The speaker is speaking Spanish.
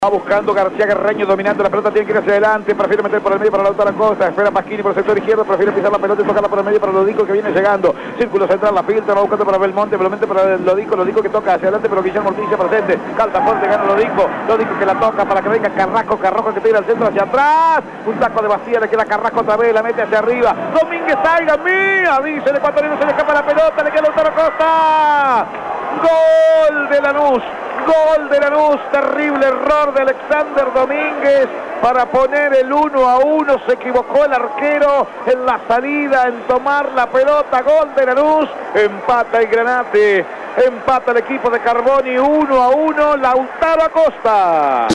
Va buscando García Guerreño, dominando la pelota, tiene que ir hacia adelante, prefiere meter por el medio para Lautaro Acosta, espera Pasquini por el sector izquierdo, prefiere pisar la pelota y tocarla por el medio para Lodico que viene llegando, círculo central, la filtra, va buscando para Belmonte para Lodico que toca hacia adelante, pero Guillermo Ortiz presente, calta fuerte, gana Lodico que la toca para que venga Carrasco que tira al centro hacia atrás, un taco de vacía, le queda Carrasco otra vez, la mete hacia arriba, Domínguez salga, mía, dice el ecuatoriano, se le escapa la pelota, le queda Lautaro Acosta, gol de Lanús. Gol de Lanús, terrible error de Alexander Domínguez para poner el 1-1, se equivocó el arquero en la salida, en tomar la pelota, gol de Lanús, empata el Granate, empata el equipo de Carboni 1-1, Lautaro Acosta.